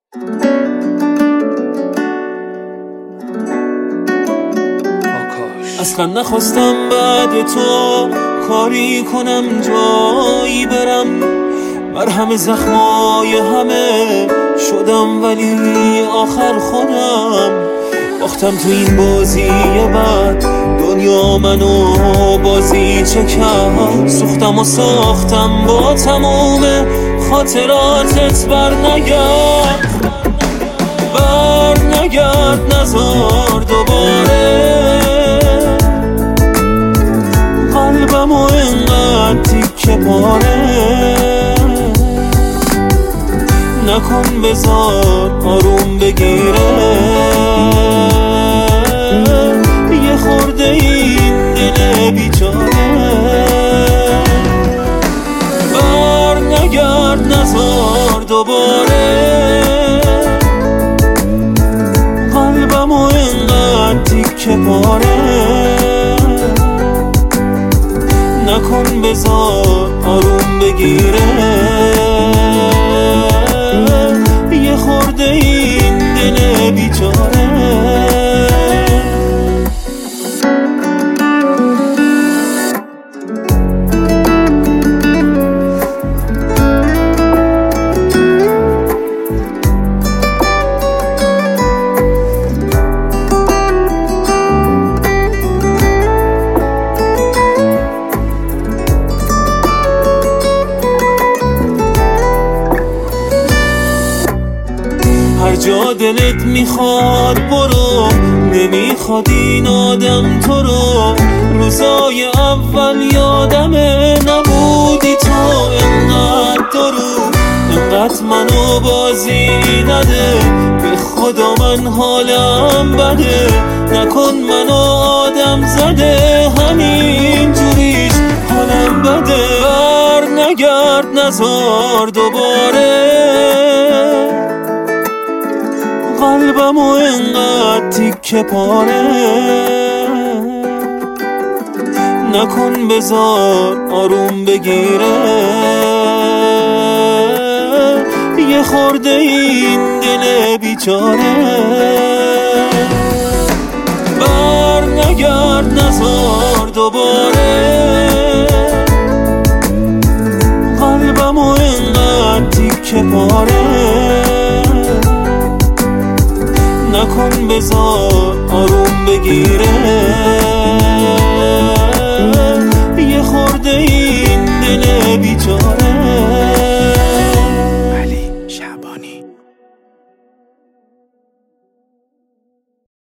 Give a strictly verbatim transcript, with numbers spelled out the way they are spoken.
اصلا نخواستم بعد تو کاری کنم جایی برم، مرهم زخمای همه شدم ولی آخر خودم باختم تو این بازی بعد. دنیا منو بازی چه کرد، سوختم و ساختم با تموم خاطراتت. بر نگرد بر نگرد نزار دوباره قلبمو اینقدر تیکه پاره نکن، بذار آروم بگیره یه خورده این دل بیچاره. بر نگرد نزار دوباره قلبمو اینقدر تیکه پاره نکن، بذار آروم بگیره یه خورده این دل بیچاره. هر جا دلت میخواد برو، نمیخواد این آدم تو رو. روزای اول یادمه نبودی تو اینقدر درو، اینقدر منو بازی نده، به خدا من حالم بده. نکن منو آدم زده، همین جوریش حالم بده. بر نگرد نزار دوباره قلبمو اینقدر تیکه پاره نکن، بذار آروم بگیره یه خورده این دل بیچاره. بر نگرد نزار دوباره قلبمو اینقدر تیکه پاره نکن، بذار آروم بگیره یه خورده این دل بیچاره.